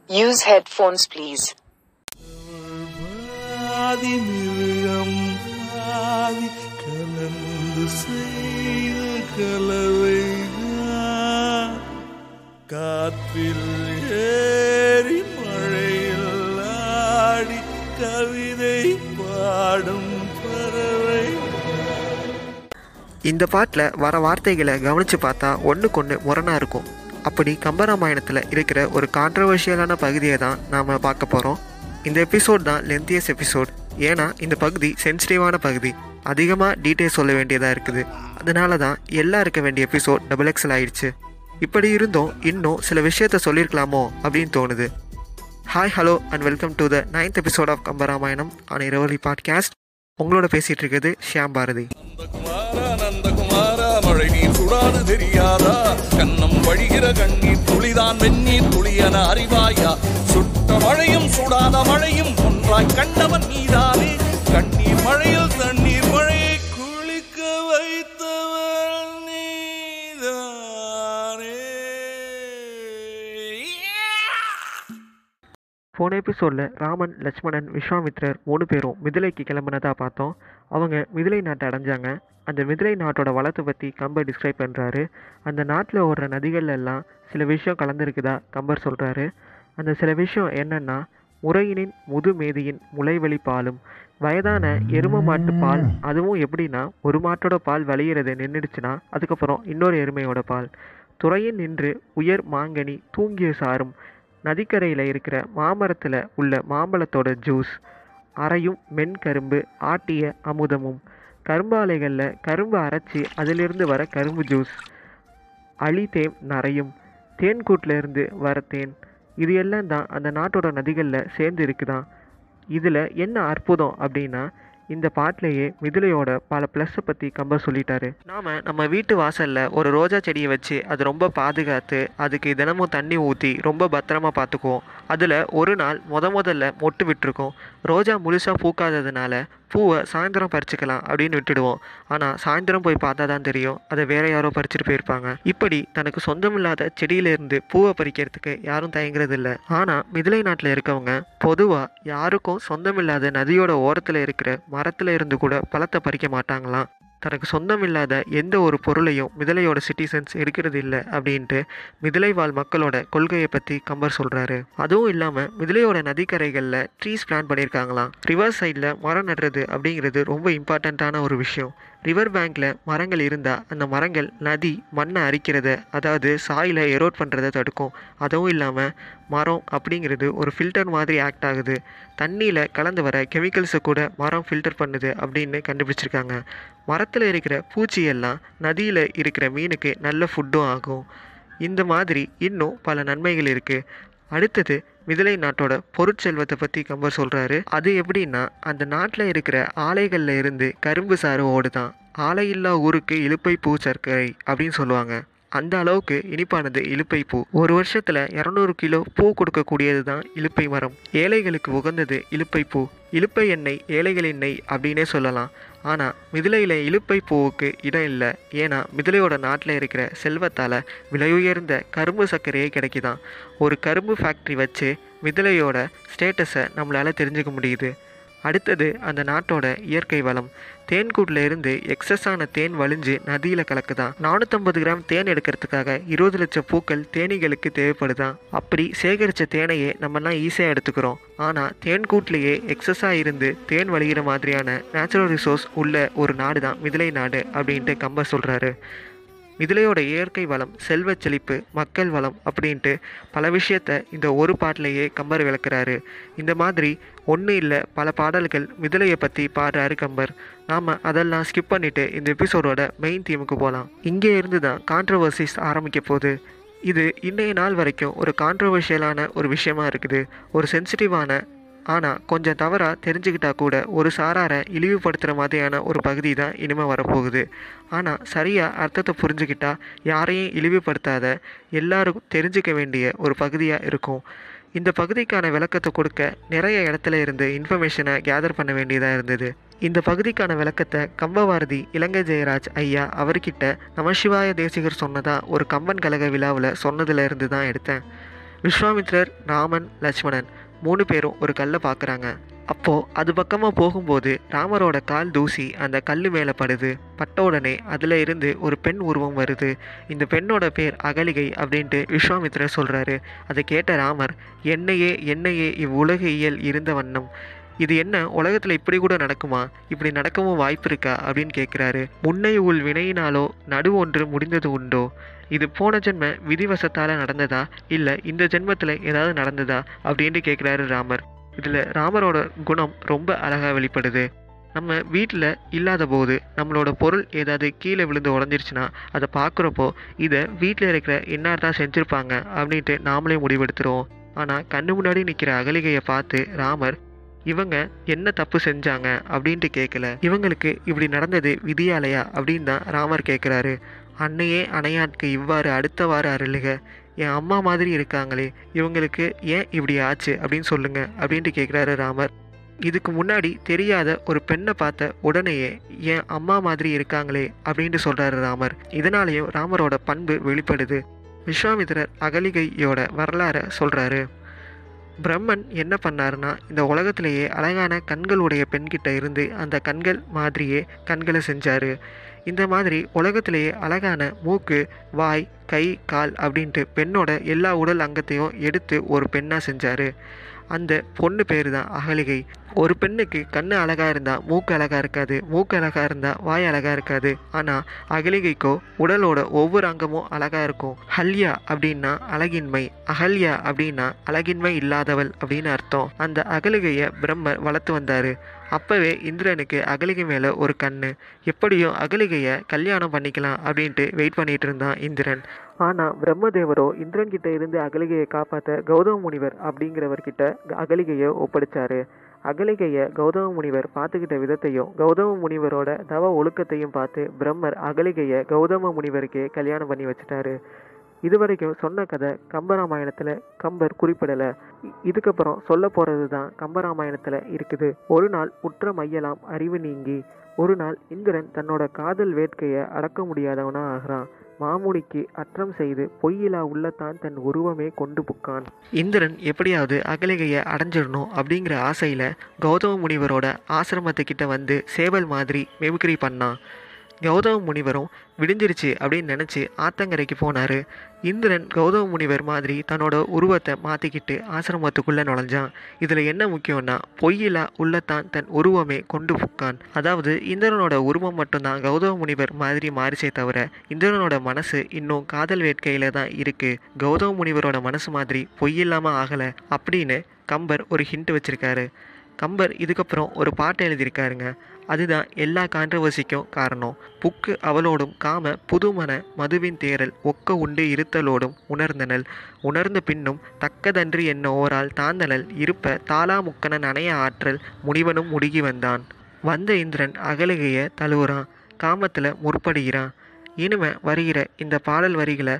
Use headphones please. ஆதி மிருகம் ஆதி கலந்து செய்த கலவைதான் காற்றில் ஏறி மழையில் ஆடி கவிதை பாடும் பறவை. இந்த பாட்டில் வர வார்த்தைகளை கவனித்து பார்த்தா ஒன்றுக்கொன்று முரணாக இருக்கும். அப்படி கம்பராமாயணத்தில் இருக்கிற ஒரு கான்ட்ரவர்ஷியலான பகுதியை தான் நாம் பார்க்க போகிறோம். இந்த எபிசோட் தான் லென்த்தியஸ் எபிசோட். ஏன்னா இந்த பகுதி சென்சிட்டிவான பகுதி, அதிகமாக டீட்டெயில் சொல்ல வேண்டியதாக இருக்குது. அதனால தான் எல்லாம் இருக்க வேண்டிய எபிசோட் XXL ஆயிடுச்சு. இப்படி இருந்தும் இன்னும் சில விஷயத்த சொல்லியிருக்கலாமோ அப்படின்னு தோணுது. Hi hello and welcome to the 9th episode of Kambaramayanam on Iravali podcast. உங்களோட பேசிகிட்டு இருக்கிறது ஷியாம் பாரதி. மழை நீர் சுடாது தெரியாதா, கண்ணம் வழிகிற கண்ணீர் துளிதான் வெந்நீர் துளியன அறிவாயா, சுட்ட மழையும் சுடாத மழையும் ஒன்றாய் கண்டவன் நீதானே, கண்ணீர் மழையில் தண்ணீர் மழையை குளிக்க வைத்தவன் நீதானே. போன எபிசோடில் ராமன், லட்சுமணன், விஸ்வாமித்ரர் 3 பேரும் மிதிலைக்கு கிளம்புனதாக பார்த்தோம். அவங்க மிதிலை நாட்டை அடைஞ்சாங்க. அந்த மிதிலை நாட்டோட வளத்தை பற்றி கம்பர் டிஸ்கிரைப் பண்ணுறாரு. அந்த நாட்டில் ஓடுற நதிகள் எல்லாம் சில விஷயம் கலந்துருக்குதா கம்பர் சொல்கிறாரு. அந்த சில விஷயம் என்னென்னா, முறையினின் முதுமேதியின் முளைவெளி பாலும், வயதான எரும மாட்டு பால், அதுவும் எப்படின்னா ஒரு மாட்டோட பால் வலிகிறது நின்றுடுச்சுன்னா அதுக்கப்புறம் இன்னொரு எருமையோட பால், துறையின் நின்று உயர் மாங்கனி தூங்கிய சாரும், நதிக்கரையில் இருக்கிற மாமரத்தில் உள்ள மாம்பழத்தோட ஜூஸ், அரையும் மென்கரும்பு ஆட்டிய அமுதமும், கரும்பாலைகளில் கரும்பு அரைச்சி அதிலிருந்து வர கரும்பு ஜூஸ், அழிதேன் நரையும், தேன்கூட்டிலேருந்து வர தேன், இது எல்லாம் தான் அந்த நாட்டோட நதிகளில் சேர்ந்து இருக்குதான். இதில் என்ன அற்புதம் அப்படின்னா, இந்த பாட்டிலேயே மிதிலையோட பல ப்ளஸ்ஸை பற்றி கம்பர் சொல்லிட்டாரு. நம்ம வீட்டு வாசலில் ஒரு ரோஜா செடியை வச்சு அது ரொம்ப பாதுகாத்து அதுக்கு தினமும் தண்ணி ஊற்றி ரொம்ப பத்திரமா பார்த்துக்குவோம். அதில் ஒரு நாள் முதல்ல மொட்டு விட்டுருக்கோம். ரோஜா முழுசாக பூக்காததுனால பூவை சாயந்தரம் பறிச்சுக்கலாம் அப்படின்னு விட்டுடுவோம். ஆனால் சாயந்தரம் போய் பார்த்தா தான் தெரியும் அதை வேற யாரோ பறிச்சுட்டு போயிருப்பாங்க. இப்படி தனக்கு சொந்தமில்லாத செடியிலேருந்து பூவை பறிக்கிறதுக்கு யாரும் தயங்குறது இல்லை. ஆனால் மிதிலை நாட்டில் இருக்கவங்க பொதுவாக யாருக்கும் சொந்தமில்லாத நதியோட ஓரத்தில் இருக்கிற மரத்தில் இருந்து கூட பழத்தை பறிக்க மாட்டாங்களாம். தனக்கு சொந்தம் இல்லாத எந்த ஒரு பொருளையும் மிதிலையோட சிட்டிசன்ஸ் எடுக்கிறது இல்லை அப்படின்ட்டு மிதிலை வாழ் மக்களோட கொள்கையை பற்றி கம்பர் சொல்கிறாரு. அதுவும் இல்லாமல் மிதிலையோட நதிக்கரைகளில் ட்ரீஸ் பிளான் பண்ணியிருக்காங்களாம். ரிவர் சைடில் மரம் நடுறது அப்படிங்கிறது ரொம்ப இம்பார்ட்டண்ட்டான ஒரு விஷயம். ரிவர் பேங்க்கில் மரங்கள் இருந்தால் அந்த மரங்கள் நதி மண்ணை அரிக்கிறத, அதாவது சாயிலை எரோட் பண்ணுறதை தடுக்கும். அதுவும் இல்லாமல் மரம் அப்படிங்கிறது ஒரு ஃபில்டர் மாதிரி ஆக்ட் ஆகுது. தண்ணியில் கலந்து வர கெமிக்கல்ஸை கூட மரம் ஃபில்டர் பண்ணுது அப்படின்னு கண்டுபிடிச்சிருக்காங்க. மரத்தில் இருக்கிற பூச்சியெல்லாம் நதியில் இருக்கிற மீனுக்கு நல்ல ஃபுட்டும் ஆகும். இந்த மாதிரி இன்னும் பல நன்மைகள் இருக்குது. அடுத்தது மிதிலை நாட்டோட பொருட்செல்வத்தை பற்றி கம்பர் சொல்கிறாரு. அது எப்படின்னா, அந்த நாட்டில் இருக்கிற ஆலைகளில் இருந்து கரும்பு சாறு ஓடுதான். ஆலை இல்லா ஊருக்கு இலுப்பை பூ சர்க்கரை அப்படின்னு சொல்லுவாங்க. அந்த அளவுக்கு இனிப்பானது இலுப்பை பூ. ஒரு வருஷத்தில் 200 கிலோ பூ கொடுக்கக்கூடியது தான் இலுப்பை மரம். ஏழைகளுக்கு உகந்தது இலுப்பை பூ. இலுப்பை எண்ணெய் ஏழைகள் எண்ணெய் அப்படின்னே சொல்லலாம். ஆனால் மிதிலையில் இலுப்பை பூவுக்கு இடம் இல்லை. ஏன்னா மிதிலையோட நாட்டில் இருக்கிற செல்வத்தால் விலையுயர்ந்த கரும்பு சர்க்கரையே கிடைக்குதான். ஒரு கரும்பு ஃபேக்ட்ரி வச்சு மிதிலையோட ஸ்டேட்டஸை நம்மளால் தெரிஞ்சுக்க முடியுது. அடுத்தது அந்த நாட்டோட இயற்கை வளம். தேன்கூட்டில் இருந்து எக்ஸஸான தேன் வழிஞ்சு நதியில் கலக்குதான். 450 கிராம் தேன் எடுக்கிறதுக்காக 20 லட்சம் பூக்கள் தேனீகளுக்கு தேவைப்படுதான். அப்படி சேகரித்த தேனையே நம்மலாம் ஈஸியாக எடுத்துக்கிறோம். ஆனால் தேன்கூட்டிலேயே எக்ஸஸாக இருந்து தேன் வழிகிற மாதிரியான நேச்சுரல் ரிசோர்ஸ் உள்ள ஒரு நாடு தான் மிதிலை நாடு அப்படின்ட்டு கம்பர் சொல்கிறாரு. மிதிலையோட இயற்கை வளம், செல்வ செழிப்பு, மக்கள் வளம் அப்படின்ட்டு பல விஷயத்த இந்த ஒரு பாட்டிலேயே கம்பர் விளக்குறாரு. இந்த மாதிரி ஒன்று இல்லை பல பாடல்கள் மிதிலையை பற்றி பாடுறாரு கம்பர். நாம் அதெல்லாம் ஸ்கிப் பண்ணிவிட்டு இந்த எபிசோடோட மெயின் தீமுக்கு போகலாம். இங்கே இருந்து தான் கான்ட்ரவர்சிஸ் ஆரம்பிக்க போகுது. இது இன்றைய நாள் வரைக்கும் ஒரு கான்ட்ரவர்ஷியலான ஒரு விஷயமா இருக்குது. ஒரு சென்சிட்டிவான ஆனால் கொஞ்சம் தவறாக தெரிஞ்சுக்கிட்டா கூட ஒரு சாராரை இழிவுபடுத்துகிற மாதிரியான ஒரு பகுதி தான் இனிமேல் வரப்போகுது. ஆனால் சரியாக அர்த்தத்தை புரிஞ்சுக்கிட்டா யாரையும் இழிவுபடுத்தாத எல்லாருக்கும் தெரிஞ்சுக்க வேண்டிய ஒரு பகுதியாக இருக்கும். இந்த பகுதிக்கான விளக்கத்தை கொடுக்க நிறைய இடத்துல இருந்து இன்ஃபர்மேஷனை கேதர் பண்ண வேண்டியதாக இருந்தது. இந்த பகுதிக்கான விளக்கத்தை கம்பபாரதி இலங்கை ஜெயராஜ் ஐயா அவர்கிட்ட நமசிவாய தேசிகர் சொன்னதாக ஒரு கம்பன் கழக விழாவில் சொன்னதுல இருந்து தான் எடுத்தேன். விஸ்வாமித்ரர், ராமன், லட்சுமணன் 3 பேரும் ஒரு கல்லை பார்க்குறாங்க. அப்போது அது பக்கமாக போகும்போது ராமரோட கால் தூசி அந்த கல் மேலே படுது. பட்ட உடனே அதில் இருந்து ஒரு பெண் உருவம் வருது. இந்த பெண்ணோட பேர் அகலிகை அப்படின்ட்டு விஸ்வாமித்ரர் சொல்கிறாரு. அதை கேட்ட ராமர், என்னையே என்னையே இவ்வுலக இயல் இருந்த வண்ணம், இது என்ன உலகத்தில் இப்படி கூட நடக்குமா, இப்படி நடக்கவும் வாய்ப்பு இருக்கா அப்படின்னு கேட்குறாரு. முன்னை உள் வினையினாலோ நடு ஒன்று முடிந்தது உண்டோ, இது போன ஜென்ம விதிவசத்தால் நடந்ததா இல்லை இந்த ஜென்மத்தில் ஏதாவது நடந்ததா அப்படின்ட்டு கேட்குறாரு ராமர். இதில் ராமரோட குணம் ரொம்ப அழகாக வெளிப்படுது. நம்ம வீட்டில் இல்லாத போது நம்மளோட பொருள் ஏதாவது கீழே விழுந்து உடஞ்சிருச்சுன்னா அதை பார்க்குறப்போ இதை வீட்டில் இருக்கிற இன்னார் தான் செஞ்சுருப்பாங்க அப்படின்ட்டு நாமளே முடிவெடுத்துருவோம். ஆனால் கண்ணு முன்னாடி நிற்கிற அகலிகையை பார்த்து ராமர், இவங்க என்ன தப்பு செஞ்சாங்க அப்படின்ட்டு கேட்கல, இவங்களுக்கு இப்படி நடந்தது விதியாலையா அப்படின்னு தான் ராமர் கேட்குறாரு. அன்னையே அணையாட்கு இவ்வாறு அடுத்தவாறு அருளுக, என் அம்மா மாதிரி இருக்காங்களே இவங்களுக்கு ஏன் இப்படி ஆச்சு அப்படின்னு சொல்லுங்க அப்படின்ட்டு கேட்குறாரு ராமர். இதுக்கு முன்னாடி தெரியாத ஒரு பெண்ணை பார்த்த உடனேயே என் அம்மா மாதிரி இருக்காங்களே அப்படின்ட்டு சொல்கிறாரு ராமர். இதனாலேயும் ராமரோட பண்பு வெளிப்படுது. விஸ்வாமித்திரர் அகலிகையோட வரலாறை சொல்கிறாரு. பிரம்மன் என்ன பண்ணாருன்னா, இந்த உலகத்திலேயே அழகான கண்களுடைய பெண்கிட்ட இருந்து அந்த கண்கள் மாதிரியே கண்களை செஞ்சார். இந்த மாதிரி உலகத்திலேயே அழகான மூக்கு, வாய், கை, கால் அப்படின்ட்டு பெண்ணோட எல்லா உடல் அங்கத்தையும் எடுத்து ஒரு பெண்ணாக செஞ்சார். அந்த பொண்ணு பேர் தான் அகலிகை. ஒரு பெண்ணுக்கு கண்ணு அழகாக இருந்தால் மூக்கு அழகாக இருக்காது, மூக்கு அழகாக இருந்தால் வாய் அழகாக இருக்காது. ஆனால் அகலிகைக்கோ உடலோட ஒவ்வொரு அங்கமும் அழகாக இருக்கும். ஹல்யா அப்படின்னா அழகின்மை, அகல்யா அப்படின்னா அழகின்மை இல்லாதவள் அப்படின்னு அர்த்தம். அந்த அகலிகையை பிரம்மர் வளர்த்து வந்தார். அப்போவே இந்திரனுக்கு அகலிகை மேலே ஒரு கண்ணு. எப்படியும் அகலிகையை கல்யாணம் பண்ணிக்கலாம் அப்படின்ட்டு வெயிட் பண்ணிட்டு இருந்தான் இந்திரன். ஆனால் பிரம்மதேவரோ இந்திரன்கிட்ட இருந்து அகலிகையை காப்பாற்ற கௌதம முனிவர் அப்படிங்கிறவர்கிட்ட அகலிகையை ஒப்படைச்சாரு. அகலிகையை கௌதம முனிவர் பார்த்துக்கிட்ட விதத்தையும் கௌதம முனிவரோட தவ ஒழுக்கத்தையும் பார்த்து பிரம்மர் அகலிகையை கௌதம முனிவருக்கே கல்யாணம் பண்ணி வச்சுட்டாரு. இதுவரைக்கும் சொன்ன கதை கம்பராமாயணத்தில் கம்பர் குறிப்பிடலை. இதுக்கப்புறம் சொல்ல போகிறது தான் கம்பராமாயணத்தில் இருக்குது. ஒரு நாள் உற்ற மையலாம் அறிவு நீங்கி, ஒரு நாள் இந்திரன் தன்னோட காதல் வேட்கையை அடக்க முடியாதவனா ஆகிறான். மாமுனிக்கு அற்றம் செய்து பொய்யிலா உள்ளத்தான் தன் உருவமே கொண்டு புக்கான். இந்திரன் எப்படியாவது அகலிகையை அடைஞ்சிடணும் அப்படிங்கிற ஆசையில் கௌதம முனிவரோட ஆசிரமத்துக்கிட்ட வந்து சேவல் மாதிரி மெமிக்ரி பண்ணான். கௌதம முனிவரும் விடிஞ்சிருச்சு அப்படின்னு நினச்சி ஆத்தங்கரைக்கு போனார். இந்திரன் கௌதம முனிவர் மாதிரி தன்னோட உருவத்தை மாற்றிக்கிட்டு ஆசிரமத்துக்குள்ளே நுழைஞ்சான். இதில் என்ன முக்கியம்னா, பொய்யிலா உள்ளத்தான் தன் உருவமே கொண்டு புக்கான். அதாவது இந்திரனோட உருவம் மட்டும்தான் கௌதம முனிவர் மாதிரி மாறிச்சே தவிர இந்திரனோட மனசு இன்னும் காதல் வேட்கையில் தான் இருக்குது. கௌதம முனிவரோட மனசு மாதிரி பொய்யில்லாமல் ஆகலை அப்படின்னு கம்பர் ஒரு ஹிண்ட் வச்சுருக்காரு. கம்பர் இதுக்கப்புறம் ஒரு பாட்டை எழுதியிருக்காருங்க. அதுதான் எல்லா கான்ட்ரவர்சிக்கும் காரணம். புக்கு அவளோடும் காம புதுமன மதுவின் தேரல் ஒக்க உண்டு இருத்தலோடும் உணர்ந்தனள், உணர்ந்த பின்னும் தக்கதன்று என்ன ஓரால் தாந்தனல் இருப்ப தாலா முக்கணன் அணைய ஆற்றல் முனிவனும் முடுகி வந்தான். வந்த இந்திரன் அகலிகையை தழுவுறான், காமத்தில் முற்படுகிறான். இனிமே வருகிற இந்த பாடல் வரிகளை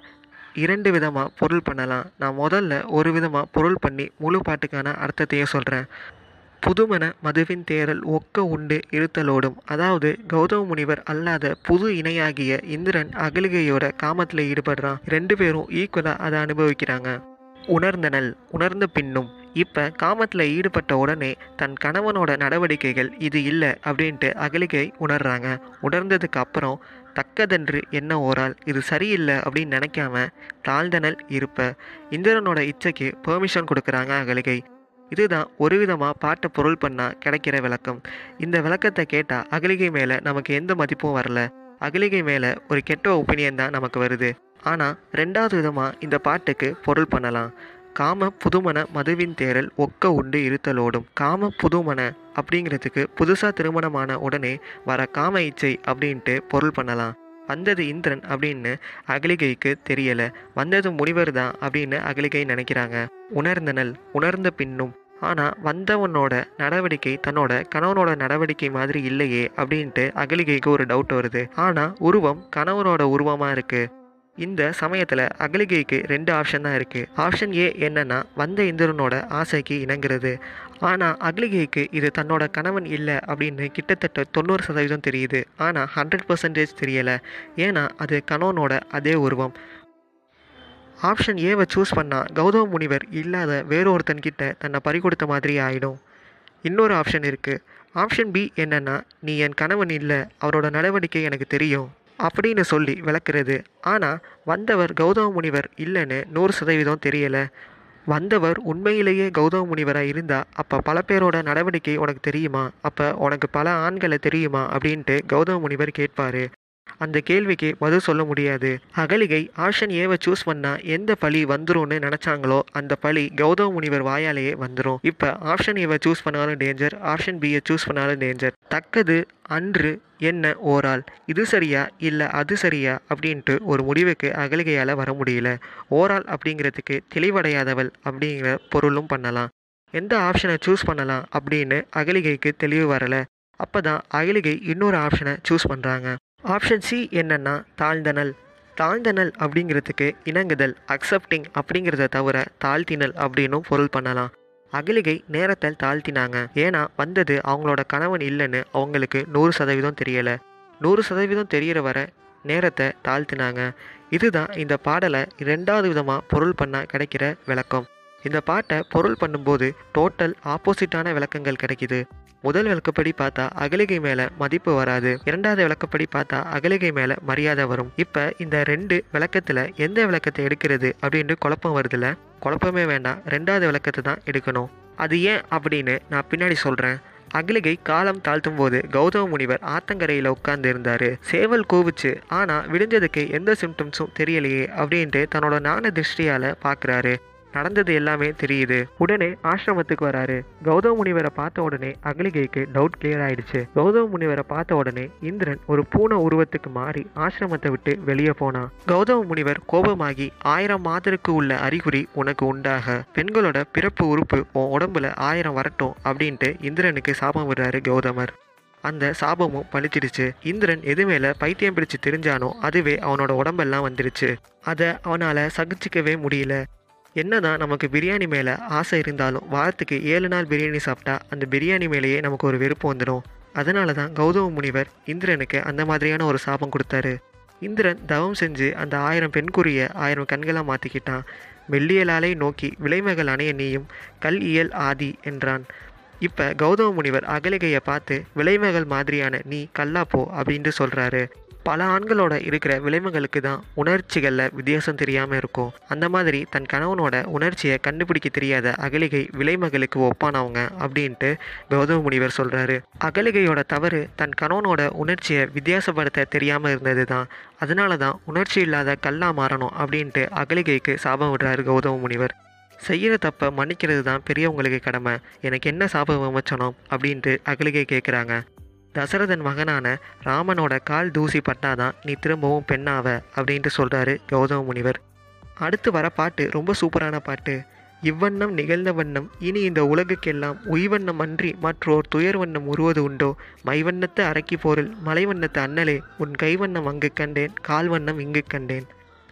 2 விதமாக பொருள் பண்ணலாம். நான் முதல்ல ஒரு விதமாக பொருள் பண்ணி முழு பாட்டுக்கான அர்த்தத்தையும் சொல்கிறேன். புதுமன மதுவின் தேரல் ஒக்க உண்டு இருத்தலோடும், அதாவது கௌதம முனிவர் அல்லாத புது இணையாகிய இந்திரன் அகலிகையோட காமத்தில் ஈடுபடுறான். 2 பேரும் ஈக்குவலாக அதை அனுபவிக்கிறாங்க. உணர்ந்தனள், உணர்ந்த பின்னும், இப்போ காமத்தில் ஈடுபட்ட உடனே தன் கணவனோட நடவடிக்கைகள் இது இல்லை அப்படின்ட்டு அகலிகை உணர்றாங்க. உணர்ந்ததுக்கு அப்புறம் தக்கதென்று என்ன ஓரால் இது சரியில்லை அப்படின்னு நினைக்காம தாழ்ந்தனல் இருப்ப இந்திரனோட இச்சைக்கு பெர்மிஷன் கொடுக்குறாங்க அகலிகை. இதுதான் ஒரு விதமாக பாட்டை பொருள் பண்ணால் கிடைக்கிற விளக்கம். இந்த விளக்கத்தை கேட்டால் அகலிகை மேலே நமக்கு எந்த மதிப்பும் வரல. அகலிகை மேலே ஒரு கெட்ட ஒப்பீனியன் தான் நமக்கு வருது. ஆனால் 2வது விதமாக இந்த பாட்டுக்கு பொருள் பண்ணலாம். காம புதுமன மதுவின் தேரல் ஒக்க உண்டு இருத்தலோடும். காம புதுமன அப்படிங்கிறதுக்கு புதுசாக திருமணமான உடனே வர காம இச்சை அப்படின்ட்டு பொருள் பண்ணலாம். வந்தது இந்திரன் அப்படின்னு அகலிகைக்கு தெரியலை, வந்தது முனிவர் தான் அப்படின்னு அகலிகை நினைக்கிறாங்க. உணர்ந்தனள், உணர்ந்த பின்னும், ஆனால் வந்தவனோட நடவடிக்கை தன்னோட கணவனோட நடவடிக்கை மாதிரி இல்லையே அப்படின்ட்டு அகலிகைக்கு ஒரு டவுட் வருது. ஆனால் உருவம் கணவனோட உருவமாக இருக்குது. இந்த சமயத்தில் அகலிகைக்கு 2 ஆப்ஷன் தான் இருக்குது. ஆப்ஷன் ஏ என்னன்னா, வந்த இந்திரனோட ஆசைக்கு இணங்குறது. ஆனால் அகலிகைக்கு இது தன்னோட கணவன் இல்லை அப்படின்னு கிட்டத்தட்ட 90% தெரியுது. ஆனால் 100% தெரியலை. ஏன்னா அது கணவனோட அதே உருவம். ஆப்ஷன் ஏவை சூஸ் பண்ணால் கௌதம முனிவர் இல்லாத வேறொருத்தன்கிட்ட தன்னை பறிகொடுத்த மாதிரி ஆகிடும். இன்னொரு ஆப்ஷன் இருக்குது. ஆப்ஷன் பி என்னென்னா, நீ என் கணவன் இல்லை, அவரோட நடவடிக்கை எனக்கு தெரியும் அப்படின்னு சொல்லி விளக்குறது. ஆனால் வந்தவர் கௌதம முனிவர் இல்லைன்னு 100% தெரியலை. வந்தவர் உண்மையிலேயே கௌதம முனிவராக இருந்தால் அப்போ பல பேரோட நடவடிக்கை உனக்கு தெரியுமா, அப்போ உனக்கு பல ஆண்களை தெரியுமா அப்படின்ட்டு கௌதம முனிவர் கேட்பார். அந்த கேள்விக்கு பதில் சொல்ல முடியாது. அகலிகை ஆப்ஷன் ஏவை சூஸ் பண்ணால் எந்த பழி வந்துரும்னு நினச்சாங்களோ அந்த பழி கௌதம முனிவர் வாயாலேயே வந்துடும். இப்போ ஆப்ஷன் ஏவை சூஸ் பண்ணாலும் டேஞ்சர், ஆப்ஷன் பியை சூஸ் பண்ணாலும் டேஞ்சர். தக்கது அன்று என்ன ஓரால், இது சரியா இல்லை அது சரியா அப்படின்ட்டு ஒரு முடிவுக்கு அகலிகையால் வர முடியல. ஓரால் அப்படிங்கிறதுக்கு தெளிவடையாதவள் அப்படிங்கிற பொருளும் பண்ணலாம். எந்த ஆப்ஷனை சூஸ் பண்ணலாம் அப்படின்னு அகலிகைக்கு தெளிவு வரலை. அப்போ தான் அகலிகை இன்னொரு ஆப்ஷனை சூஸ் பண்ணுறாங்க. ஆப்ஷன் சி என்னன்னா தாழ்ந்தனல். தாழ்ந்தனல் அப்படிங்கிறதுக்கு இணங்குதல், அக்செப்டிங் அப்படிங்கிறத தவிர தாழ்த்தினல் அப்படின்னும் பொருள் பண்ணலாம். அகலிகை நேரத்தை தாழ்த்தினாங்க. ஏன்னா வந்தது அவங்களோட கணவன் இல்லைன்னு அவங்களுக்கு 100% தெரியலை. 100% தெரியற வர நேரத்தை தாழ்த்தினாங்க. இதுதான் இந்த பாடலை 2வது விதமாக பொருள் பண்ண கிடைக்கிற விளக்கம். இந்த பாட்டை பொருள் பண்ணும்போது டோட்டல் ஆப்போசிட்டான விளக்கங்கள் கிடைக்குது. முதல் விளக்கப்படி பார்த்தா அகலிகை மேலே மதிப்பு வராது, 2வது விளக்கப்படி பார்த்தா அகலிகை மேலே மரியாதை வரும். இப்போ இந்த 2 விளக்கத்தில் எந்த விளக்கத்தை எடுக்கிறது அப்படின்ட்டு குழப்பம் வருதுல. குழப்பமே வேண்டாம், 2வது விளக்கத்தை தான் எடுக்கணும். அது ஏன் அப்படின்னு நான் பின்னாடி சொல்கிறேன். அகலிகை காலம் தாழ்த்தும் போது கௌதம முனிவர் ஆத்தங்கரையில் உட்கார்ந்து இருந்தார். சேவல் கூவுச்சு, ஆனால் விடிஞ்சதுக்கு எந்த சிம்டம்ஸும் தெரியலையே அப்படின்ட்டு தன்னோட ஞான திருஷ்டியால் பார்க்குறாரு. நடந்தது எல்லாமே தெரியுது. உடனே ஆசிரமத்துக்கு வராரு. கௌதம முனிவரை பார்த்த உடனே அகலிகைக்கு டவுட் கிளியர் ஆயிடுச்சு. கௌதம முனிவரை பார்த்த உடனே இந்திரன் ஒரு பூனை உருவத்துக்கு மாறி ஆசிரமத்தை விட்டு வெளியே போனான். கௌதம முனிவர் கோபமாகி 1000 மாதருக்கு உள்ள அறிகுறி உனக்கு உண்டாக, பெண்களோட பிறப்பு உறுப்பு உன் உடம்புல 1000 வரட்டும் அப்படின்ட்டு இந்திரனுக்கு சாபம் விடுறாரு கௌதமர். அந்த சாபமும் பழிச்சிடுச்சு. இந்திரன் எது மேலே பைத்தியம் பிடிச்சு தெரிஞ்சானோ அதுவே அவனோட உடம்பெல்லாம் வந்துடுச்சு. அதை அவனால் சகிச்சிக்கவே முடியல. என்னதான் நமக்கு பிரியாணி மேலே ஆசை இருந்தாலும் வாரத்துக்கு 7 நாள் பிரியாணி சாப்பிட்டா அந்த பிரியாணி மேலேயே நமக்கு ஒரு வெறுப்பு வந்துடும். அதனால தான் கௌதம முனிவர் இந்திரனுக்கு அந்த மாதிரியான ஒரு சாபம் கொடுத்தாரு. இந்திரன் தவம் செஞ்சு அந்த 1000 பெண்குறிய 1000 கண்களாக மாற்றிக்கிட்டான். மெல்லியலாலை நோக்கி விளைமகள் அணைய நீயும் கல் இயல் ஆதி என்றான். இப்போ கௌதம முனிவர் அகலிகையை பார்த்து விளைமகள் மாதிரியான நீ கல்லா போ அப்படின்ட்டு சொல்கிறாரு. பல ஆண்களோட இருக்கிற விளைமகளுக்கு தான் உணர்ச்சிகளில் வித்தியாசம் தெரியாமல் இருக்கும். அந்த மாதிரி தன் கணவனோட உணர்ச்சியை கண்டுபிடிக்க தெரியாத அகலிகை விளைமகளுக்கு ஒப்பானவங்க அப்படின்ட்டு கௌதம முனிவர் சொல்கிறாரு. அகலிகையோட தவறு தன் கணவனோட உணர்ச்சியை வித்தியாசப்படுத்த தெரியாமல் இருந்தது தான். அதனால தான் உணர்ச்சி இல்லாத கல்லா மாறணும் அப்படின்ட்டு அகலிகைக்கு சாபம் விடுறாரு கௌதம முனிவர். செய்கிற தப்பை மன்னிக்கிறது தான் பெரியவங்களுக்கு கடமை, எனக்கு என்ன சாபம் விமர்சனம் அப்படின்ட்டு அகலிகை கேட்குறாங்க. தசரதன் மகனான ராமனோட கால் தூசி பட்டாதான் நீ திரும்பவும் பெண்ணாவ அப்படின்ட்டு சொல்கிறாரு கௌதம முனிவர். அடுத்து வர பாட்டு ரொம்ப சூப்பரான பாட்டு. இவ்வண்ணம் நிகழ்ந்த வண்ணம் இனி இந்த உலகுக்கெல்லாம் உய்வண்ணம் அன்றி மற்றோர் துயர் வண்ணம் உருவது உண்டோ, மைவண்ணத்து அரக்கி போரில் மலைவண்ணத்து அண்ணலே உன் கைவண்ணம் அங்கு கண்டேன், கால் வண்ணம் இங்கு கண்டேன்.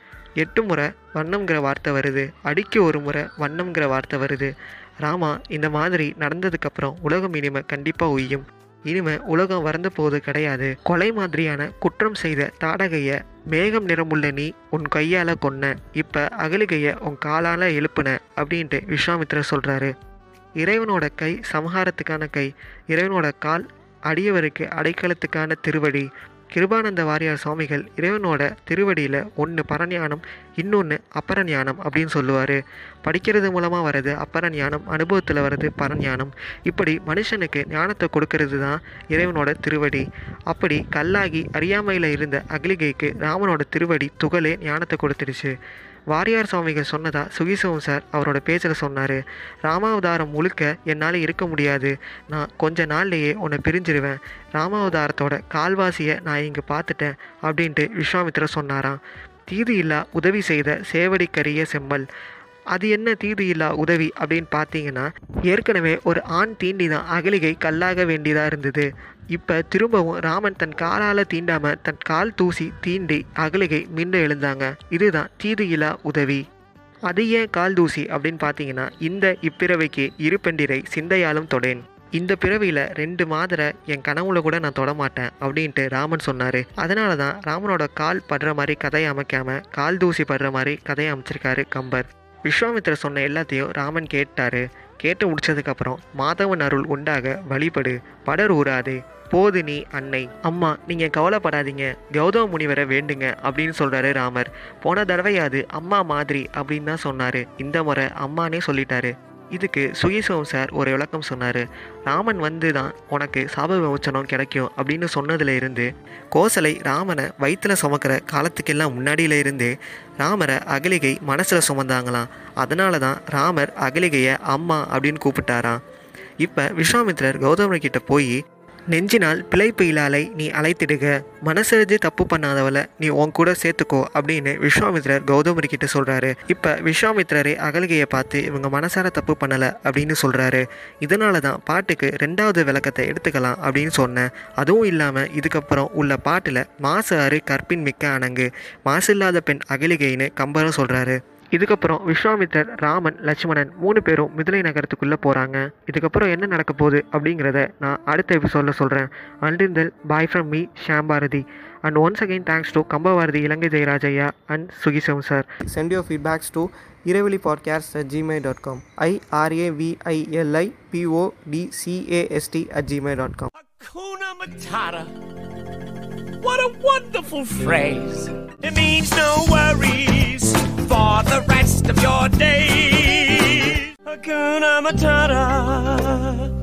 8 முறை வண்ணம்ங்கிற வார்த்தை வருது, அடிக்கு ஒரு முறை வண்ணம்ங்கிற வார்த்தை வருது. ராமா, இந்த மாதிரி நடந்ததுக்கப்புறம் உலகம் இனிமே கண்டிப்பாக உய்யும். இனிமே உலகம் வறந்த போது கிடையாது. கொலை மாதிரியான குற்றம் செய்த தாடகைய மேகம் நிறமுள்ள நீ உன் கையால் கொன்ன, இப்போ அகலிகையை உன் காலால் எழுப்புன அப்படின்ட்டு விஸ்வாமித்திரர் சொல்கிறாரு. இறைவனோட கை சம்ஹாரத்துக்கான கை, இறைவனோட கால் அடியவருக்கு அடைக்கலத்துக்கான திருவடி. கிருபானந்த வாரியார் சுவாமிகள் இறைவனோட திருவடியில் ஒன்று பரஞானம், இன்னொன்று அப்பரஞானம் அப்படின்னு சொல்லுவார். படிக்கிறது மூலமாக வர்றது அப்பரஞானம், அனுபவத்தில் வர்றது பரஞானம். இப்படி மனுஷனுக்கு ஞானத்தை கொடுக்கறது தான் இறைவனோட திருவடி. அப்படி கல்லாகி அறியாமையில் இருந்த அகலிகைக்கு ராமனோட திருவடி துகளே ஞானத்தை கொடுத்துடுச்சு. வாரியார் சுவாமிகள் சொன்னதா சுகிசிவம் சார் அவரோட பேச்சில் சொன்னார். ராமாவதாரம் முழுக்க என்னால் இருக்க முடியாது, நான் கொஞ்ச நாள்லேயே உன்னை பிரிஞ்சிருவேன். ராமாவதாரத்தோட கால்வாசியை நான் இங்கே பார்த்துட்டேன் அப்படின்ட்டு விஸ்வாமித்திரர் சொன்னாராம். தீது இல்லா உதவி செய்த சேவடிக்கரிய செம்மல். அது என்ன தீது இல்லா உதவி அப்படின்னு பார்த்தீங்கன்னா, ஏற்கனவே ஒரு ஆண் தீண்டி தான் அகலிகை கல்லாக வேண்டியதாக இருந்தது. இப்போ திரும்பவும் ராமன் தன் காலால் தீண்டாமல் தன் கால் தூசி தீண்டி அகலிகை மீண்டும் எழுந்தாங்க. இதுதான் தீது இல்லா உதவி. அது ஏன் கால் தூசி அப்படின்னு பார்த்தீங்கன்னா, இந்த இப்பிறவைக்கு இரு பெண்டிரை சிந்தையாலும் தொடேன். இந்த பிறவியில் 2 மாதரை என் கனவுல கூட நான் தொடமாட்டேன் அப்படின்ட்டு ராமன் சொன்னார். அதனால தான் ராமனோட கால் படுற மாதிரி கதையை அமைக்காமல் கால் தூசி படுற மாதிரி கதையை அமைச்சிருக்காரு கம்பர். விஸ்வாமித்திரர் சொன்ன எல்லாத்தையும் ராமன் கேட்டார். கேட்டு முடிச்சதுக்கப்புறம் மாதவன் அருள் உண்டாக வழிபடு, படர் ஊராதே, போது நீ அன்னை. அம்மா நீங்கள் கவலைப்படாதீங்க, கௌதம முனிவரை வேண்டுங்க அப்படின்னு சொல்கிறாரு ராமர். போன தடவையாது அம்மா மாதிரி அப்படின்னு தான் சொன்னார். இந்த முறை அம்மானே சொல்லிட்டாரு. இதுக்கு சுகிசிவம் சார் ஒரு விளக்கம் சொன்னார். ராமன் வந்து தான் உனக்கு சாப விமோச்சனம் கிடைக்கும் அப்படின்னு சொன்னதுல இருந்து கோசலை ராமனை வயிற்றில் சுமக்கிற காலத்துக்கெல்லாம் முன்னாடியில இருந்து ராமரை அகலிகை மனசில் சுமந்தாங்களாம். அதனால தான் ராமர் அகலிகையை அம்மா அப்படின்னு கூப்பிட்டாராம். இப்போ விஸ்வாமித்திரர் கௌதமர்கிட்ட போய் நெஞ்சினால் பிழைப்பு இல்லாலை நீ அழைத்திடுக, மனசறிஞ்சு தப்பு பண்ணாதவளை நீ உன் கூட சேர்த்துக்கோ அப்படின்னு விஸ்வாமித்திரர் கௌதமர்கிட்ட சொல்கிறாரு. இப்போ விஸ்வாமித்திரரே அகலிகையை பார்த்து இவங்க மனசார தப்பு பண்ணலை அப்படின்னு சொல்கிறாரு. இதனால தான் பாட்டுக்கு 2வது விளக்கத்தை எடுத்துக்கலாம் அப்படின்னு சொன்னேன். அதுவும் இல்லாமல் இதுக்கப்புறம் உள்ள பாட்டில் மாசு ஆறு கற்பின் மிக்க அணங்கு, மாசு இல்லாத பெண் அகலிகைன்னு கம்பரும் சொல்கிறாரு. இதுக்கப்புறம் விஸ்வாமித்திரர், ராமன், லட்சுமணன் 3 பேரும் மிதிலை நகரத்துக்குள்ளே போகிறாங்க. இதுக்கப்புறம் என்ன நடக்க போகுது அப்படிங்கிறத நான் அடுத்த எபிசோடில் சொல்கிறேன். Until then, bye from me, Shyam Bharati. And once again, thanks to Kambavaradhi Ilangai Jayarajaya and Sugisevam sir. Send your feedbacks to iravilipodcast@gmail.com. iravilipodcast@gmail.com. Hakuna Matata. What a wonderful phrase. It means no worries for the rest of your days. Hakuna Matata.